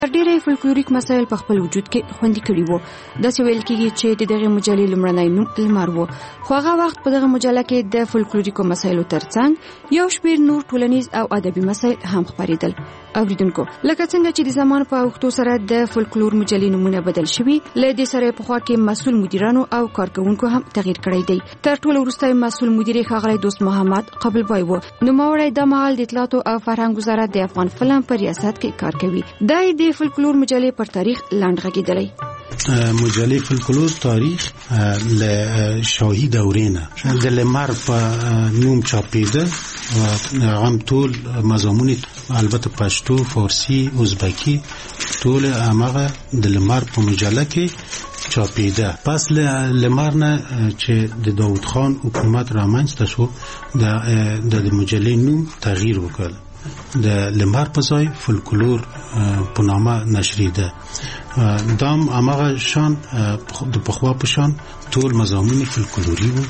ډېری فولکلوریک مسایل په خپل وجود کې خوندي کړي وو. داسې ویل کېږي چې دغه مجلې لومړنی نوم لمر وو، خو هغه وخت په دغه مجله کې د فولکلوریکو مسایلو ترڅنګ یو شمېر نور ټولنیز او ادبي مسایل هم خپرېدل. اوریدونکو، لکه څنګه چې د زمان په اوښتو سره د فولکلور مجلې نومونه بدل شوي، له دې سره پخوا کې مسؤل مدیرانو او کارکوونکو هم تغییر کړی دی. تر ټولو وروسته مسؤل مدیر ښاغلی دوست محمد قبلبای و. نوموړی د مهال د اطلاعاتو او فرهنګ وزارت د افغان فلم په ریاست کې کار کوي. دای د فولکلور مجلې پر تاریخ لاند غږیدلی. مجلې فولکلور تاریخ له شاهي دورې نه د لمر په نوم چاپېده و هم ټول مضامون البته پښتو، فارسی، ازبکی ټول هماغه د لمر په مجله کې چاپیده. پس لمر نه چې د داود خان حکومت رامنځته شو د مجلې نوم تغییر وکړ، د لمر په ځای فولکلور په نامه نشریده. دام هماغه شان د پخوا په شان ټول مضامون فولکلوري وو.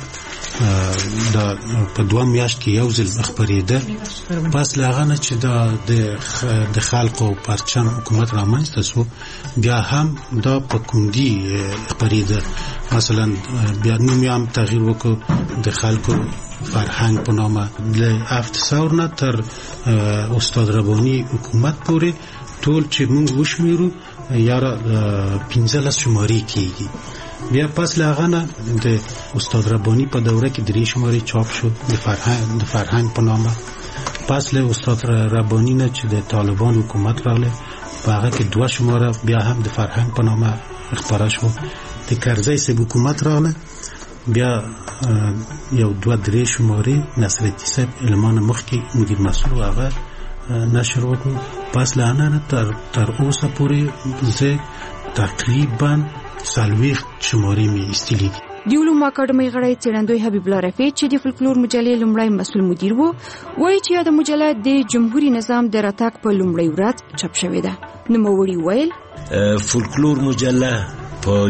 دا په 2 میاشت کې یو ځل خپرېده. پس له هغه نه چې د خلکو پرچم حکومت رامنځته شو، بیا هم دا په کوندي خپرېده. مثلا بیا نوم یې هم تغییر وکړ د خلکو فرهنګ په نامه. له 700 نه تر استاد رباني حکومت پورې ټول چې موږ وشمیرو یاره 15 شمارې کېږي. بیا پس له هغه نه د استاد رباني په دوره کې 3 شمارې چاپ شو د فرهنګ په نامه. پس له استاد رباني نه چې د طالبان حکومت راغله، په هغه کې 2 شماره بیا هم د فرهنګ په نامه خپاره شو. د کرزی صاحب حکومت راغله، بیا یو 2-3 شمارې نصرالدین صاحب المان مخکې مدیر مسئول هغه نشر وکړ. پس له هغه نه تر اوسه پورې زه تقریبا 40 شمارې مې ایستلي دي. د علومو اکاډمۍ غړی څېړندوی حبیب الله رفیع چې د فولکلور مجلې لومړی مسؤل مدیر وو، وایي چې دا مجله د جمهوریت نظام د راتګ په لومړۍ ورځ چاپ شوې ده. نوموړي ویل فولکلور مجله په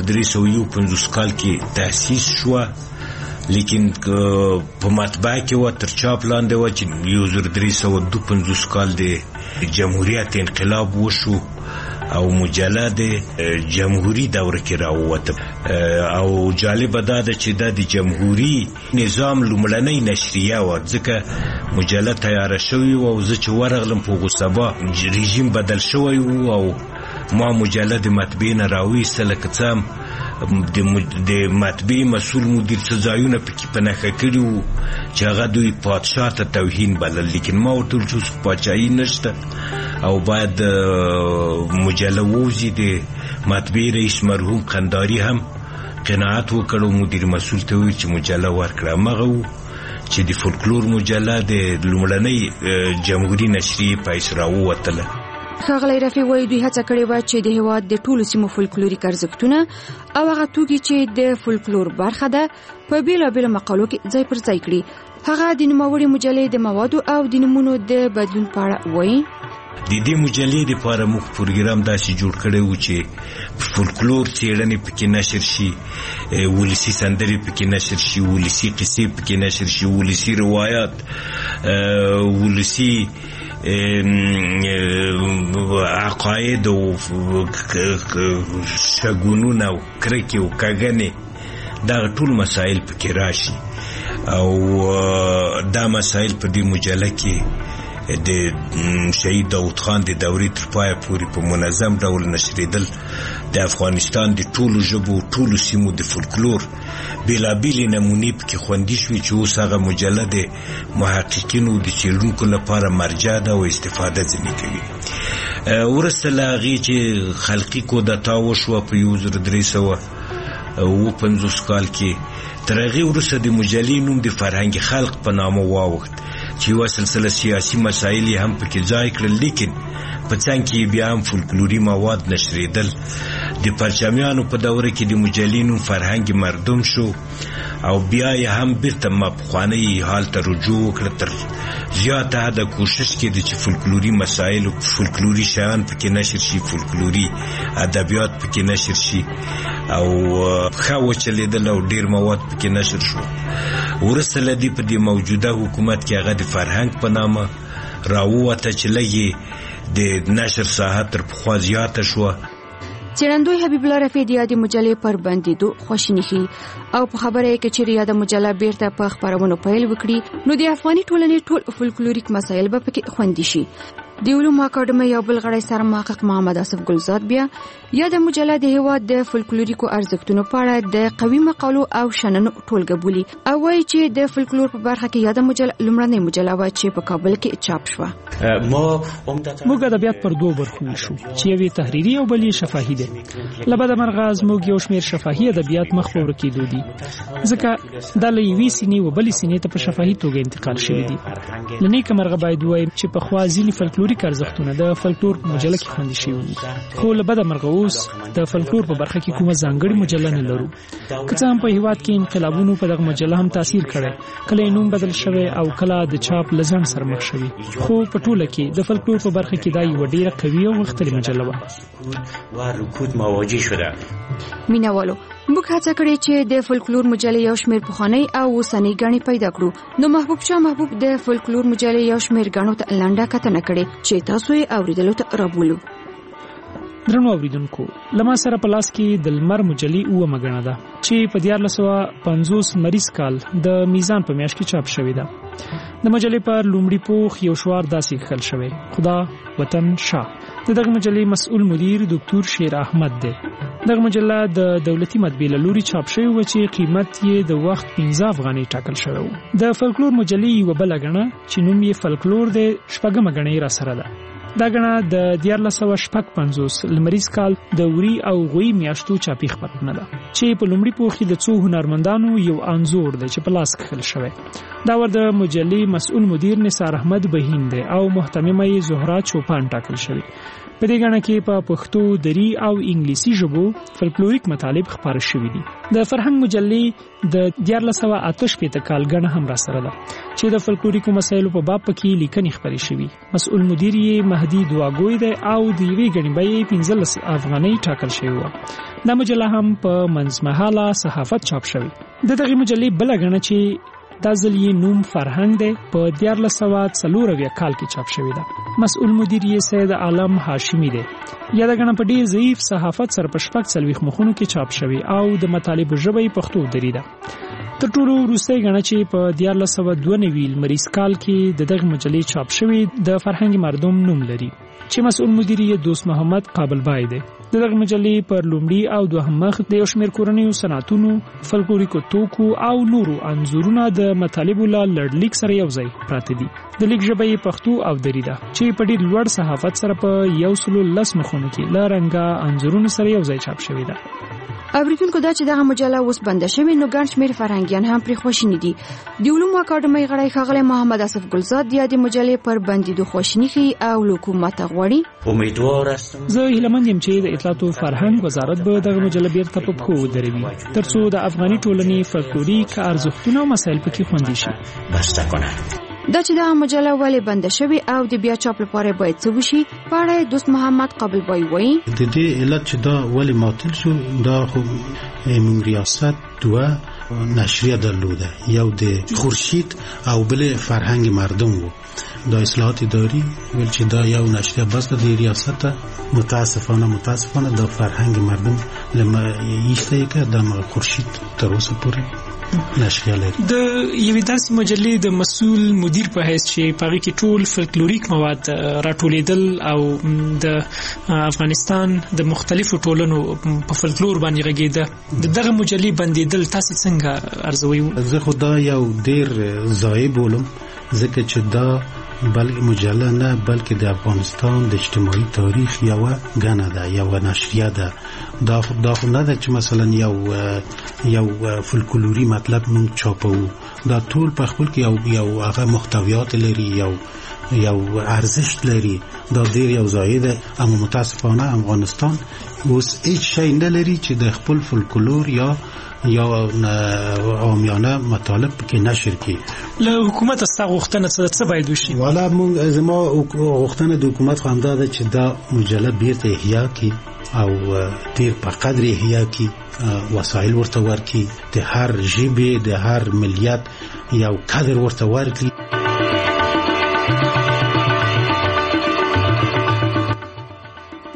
1351 کال کې تأسیس شوه، لیکن په مطبعه کې و تر چاپ لاندې و چې 1352 کال د جمهوریت انقلاب وشو او مجله د جمهوری دوره کې راووته. او جالب دا ده چې دا د جمهوری نظام لومړنۍ نشریه و، ځکه مجله تیاره شوې و او زه چې ورغلم په غصبا رژیم بدل شوی و او ما مجله د مطبعې نه راویسته. لکه څه د مطبعې مسؤل مدیر څه ځایونه پکې په نښه کړي وو چې هغه دوی پادشاه ته توهین بلل، لیکن ما ورته ویل چې پاچاهي نشته او باید مجله ووځي. د مطبعې رئیس مرحوم قنداري هم قناعت وکړ او مدیر مسؤل ته ویل چې مجله ورکړه. همغه و چې د فولکلور مجله د لومړنۍ جمهوري نشریې پیس راووتله. ښاغلی رفیع وایي دوی هڅه کړې وه چې د هېواد د ټولو سیمو فولکلوریک ارزښتونه او هغه توکي چې د فولکلور برخه ده په بېلابېلو مقالو کې ځای پر ځای کړي. هغه د نوموړې مجلې د موادو او د نومونو د بدلون په اړه وایي د دې مجلې لپاره موږ پروګرام داسې جوړ کړی و چې فولکلور څېړنې پکې نشر شي، ولسي سندرې پکې نشر شي، ولسي قصې پکې نشر شي، ولسي روایات، ولسي عقاید او شګونونه او کرکې او کاګنې، دا ټول مسائل پکې راشي. او دا مسائل په دې مجله کې د شهید داود خان د دورې تر پایه پورې په منظم ډول نشریدل. د افغانستان د ټولو ژبو ټولو سیمو د فولکلور بېلابېلې نمونې پکې خوندي شوې چې اوس هغه مجله د محققینو د څېړونکو لپاره مرجع ده او استفاده ځینې کوي. وروسته له هغې چې خلقي کودتا وشوه په 1350 کال کې، تر هغې وروسته د مجلې نوم د فرهنګ خلق په نامه واوښت چې یوه سلسله سیاسي مسایل یې هم پکې ځای کړل، لیکن په څنګ کې بیا هم فولکلوري مواد نشریدل. د پرچمیانو په دوره کې د مجلې نوم فرهنګ مردم شو او بیا یې هم بیرته پخواني حال ته رجوع وکړه. تر زیاته حده کوشش کېده چې فولکلوري مسایل او فولکلوري شیان پکې نشر شي، فولکلوري ادبیات پکې نشر شي او ښه وچلېدل او ډېر مواد پکې نشر شو. وروسته له دې په دې موجوده حکومت کې هغه د فرهنګ په نامه راووته چې لږې د نشر ساحه تر پخوا زیاته شو. څېړندوی حبیب الله رفیع د یادې مجلې پر بندېدو خواشیني ښيي او په خبره یې کې چې یاده مجله بیرته په خپرونو پیل وکړي نو د افغاني ټولنې ټول فولکلوریک مسایل به پکې خوندي شي. د علومو اکاډمۍ یو بل غړی سرمحقق محمد اسف ګلزاد بیا یاده مجله د هېواد د فولکلوریکو ارزښتونو په اړه د قوي مقالو او شننو ټولګه بولي او وایي چې د فولکلور په برخه کې یاده مجله لومړنۍ مجله وه چې په کابل کې چاپ شوه. موږ ادبیات پر دوه برخو ویشو چې یوې تحریري او بلې شفاهي ده. له بده مرغه زموږ یو شمېر شفاهي ادبیات مخ په ورکېدو دي ځکه دا له یوې سینې و بلې سینې ته په شفاهي توګه انتقال شوي دي. له نیکه مرغه باید ووایم چې پخوا ځینې فولکلوریک ارزښتونه د فولکلور په مجله کې خوندي شوي دي، خو له بده مرغه اوس د فولکلور په برخه کې کومه ځانګړې مجله نه لرو. که څه هم په هېواد کې انقلابونو په دغه مجله هم تاثیر کړی، کله یې نوم بدل شوی او کله د چاپ له ځنډ سره مخ شوي، خو په ټوله کې د فولکلور په برخه کې دا یوه ډېره قوي او غښتلې مجله وه. مینوالو موږ هڅه کړې چې د فولکلور مجلې یو شمېر پخوانۍ او اوسنۍ ګڼې پیدا کړو. نو محبوب شاه محبوب د فولکلور مجلې یو شمېر ګڼو ته لنډه کتنه کړې چې تاسو یې اوریدلو ته رابولو. درنو اوریدونکو، لما سره په لاس کې د لمر مجلې اومه ګڼه ده چې په 1450 لمریز کال د میزان په میاشت کې چاپ شوې ده. د مجلې پر لومړي پوښ یو شعار داسې کښل شوی: خدا وطن شاه. دغه مجلې مسؤل مدیر ډاکټر شیر احمد دی. دغه مجله د دولتي مطبعې له لوري چاپ شوې وه چې قیمت یې د وخت 15 افغانۍ ټاکل شوی و. د فولکلور مجلې یوه بله ګڼه چې نوم یې فولکلور دی شپږمه ګڼه یې راسره ده. دا ګڼه د 1455 لمریز کال د وری او غوی میاشتو چاپي خپرونه ده چې په لومړي پوښ کې د څو هنرمندانو یو انځور دی چې په لاس کښل شوی. دا ور د مجلې مسؤل مدیر نثار احمد بهین دی او محتممه یې زهرا چوپان ټاکل شوی. په دې ګڼه کې په پښتو، دری او انګلیسي ژبو فولکلوریک مطالب خپاره شوي دي. د فرهنګ مجلې د 1488 کال ګڼه هم راسره ده چې د فولکلوریکو مسایلو په باب کې لیکنې خپرې شوي. مسؤل مدیر یې مهدي دواګوی دی او د یوې ګڼې بیې 15 افغانۍ ټاکل شوې وه. دا مجله هم په منځمهاله صحافت چاپ شوې. د دغې مجلې بله ګڼه چې دا ځل یې نوم فرهنګ دی په 1440 کال کې چاپ شوې ده. مسؤل مدیر یې سید عالم هاشمی دی. یاده ګڼه په ډېر ضعیف صحافت سره په 40 مخونو کې چاپ شوې او د مطالبو ژبه یې پښتو دري ده. تر ټولو وروستۍ ګڼه چې په 1492 لمریز کال کې د دغه مجلې چاپ شوې د فرهنګ مردم نوم لري چې مسؤل مدیر یې دوست محمد قابل بای دی. دغه مجلې پر لومړي او دوهم مخ د یو شمېر کورنیو صنعتونو، فولکلوریکو توکو او نورو انځورونه د مطالبو له لړلیک سره یو ځای پراته دي. د لیک ژبه یې پښتو او دري ده چې په ډېر لوړ صحافت سره په 110 مخونو کې له رنګه انځورونو سره یو ځای چاپ شوې ده. اوریدونکو دا چې دغه مجله اوس بنده شوې نو ګڼ شمېر فرهنګیان هم پرې خواشیني دي. د علومو اکاډمۍ غړی ښاغلی محمد اسف ګلزاد د یادې مجلې پر بندېدو خواشیني ښيي او له حکومته غواړي: زه هیله مند یم چې د اطلاعات او فرهنګ وزارت به دغه مجله بیرته په پښو ودروي ترڅو د افغاني ټولنې فولکلوریک ارزښتونه او مسایل پکې خوندي شي. دا چې دغه مجله ولې بنده شوې او د بیا چاپ لپاره باید څه وشي په اړه دوست محمد قابل بای وایي: د دې علت چې دا ولې معطل شو، دا خو موږ ریاست دوه نشریه درلوده، یو د خورشید او بل فرهنګ مردم وو. دا اصلاحات اداری ول چې دا یو نشریه بس د ریاست متاسفانه د فرهنګ مردم لما یشته کې د خورشید تر اوسه پورې نشریه لري. د یوې داسې مجلې د مسؤل مدیر په حیث چې پغې کې ټول فولکلوریک مواد راټولېدل او د افغانستان د مختلفو ټولنو په فولکلور باندې غږېده، دغه مجلې بندېدل تاسو څنګه ارزوئ؟ زه خو دا یو ډېر ضایع بولم ځکه چې دا بلکې مجله نه بلکې د افغانستان د اجتماعي تاریخ یو ګڼه ده، یو نشریه ده. دا خو نه ده چې مثلا یو فولکلوري مطلب مونږ چاپو. دا ټول په خپل کې یو هغه محتویات لري، یو ارزښت لري. دا ډېر یو ځای ده، اما متاسفانه افغانستان اوس هیڅ شی نه لري چې د خپل فولکلور یا عامیانه مطالب کې نشر کړي. له حکومت څخه غوښتنه څه باید وشي؟ والا موږ زما غوښتنه د حکومت خو همدا ده چې دا مجله بیرته احیا کړي او ډېر په قدر احیا کړي، وسایل ورته ورکړي، د هر ژبې د هر ملیت یو قدر ورته ورکړي.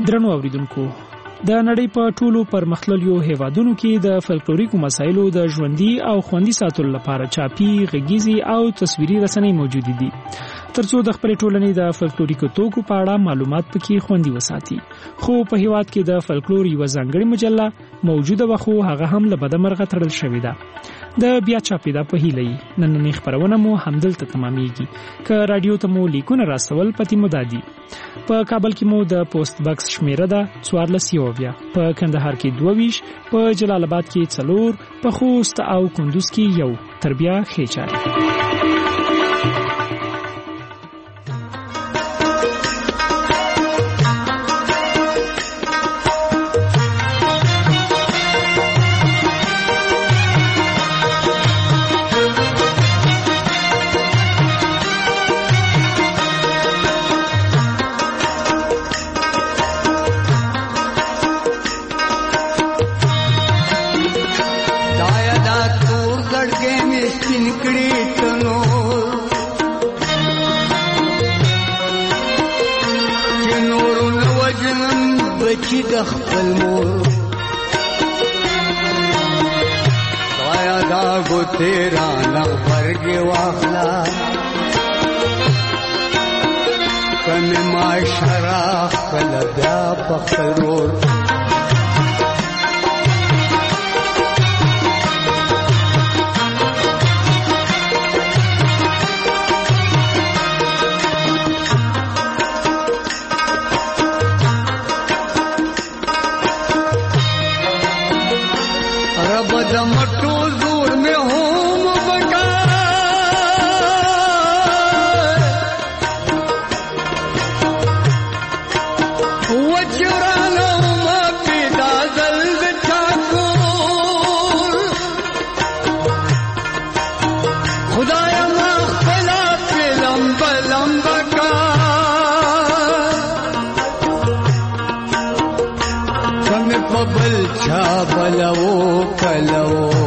درنو اوریدونکو د نړۍ په ټولو پرمختللو هیوادونو کې د فلکلوریکو مسایلو د ژوندۍ او خوندي ساتلو لپاره چاپي، غږیزي او تصویري رسنۍ موجود دي ترڅو د خپل ټولنې د فلکلوریکو توکو په اړه معلومات پکې خوندي وساتي. خو په هیواد کې د فلکلور یو ځانګړی مجله موجوده وخو هغه هم له بدمرغه تړل شوې ده. د بیا چاپیدا په هیلې نننۍ خبرونه مو همدلته تمامېږي. که رادیو ته مو لیکونه راستول پتی مو دادي. په کابل کې مو د پوسټ باکس شمیره ده 14 په کندهار کې 22 په جلال آباد کې 4 په خوست او کندوز کې 1 تر بیا خېچاره. د خپل مور وایا دا ګوتې رانه غبرګې واخلا کمې معاشره خپله بیا په خپل رور मटो जोर में होम बटा वचरानो मां पिता जल्द ठाकुर खुदाया मां खला पे लंबा लंबा का कम पबल छा बलवो कलो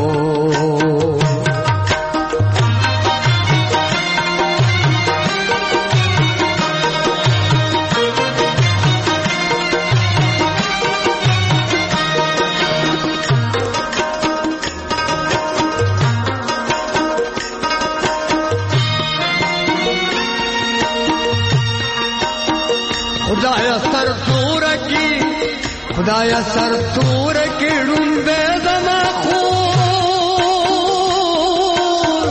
खुदाया सर तोर की रुंबे दमा खूर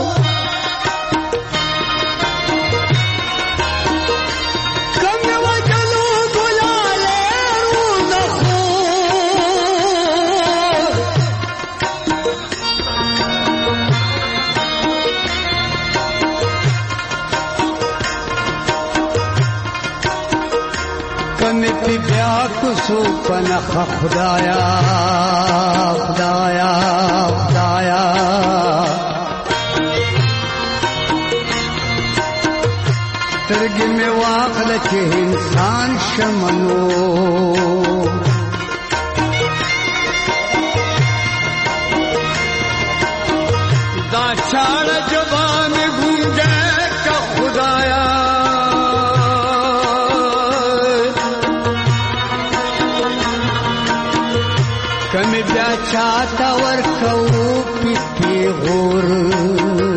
कम वजलो गुलाले रूज खूर कमिति ब्या कुसो पनख खुदाया खुदाया खुदाया तरगी में वाक़ल के इंसान शमनो दाचाड़ जबान गूंजे का खुदाया कमी ब्या चाहता वर कऊ पिटी गोर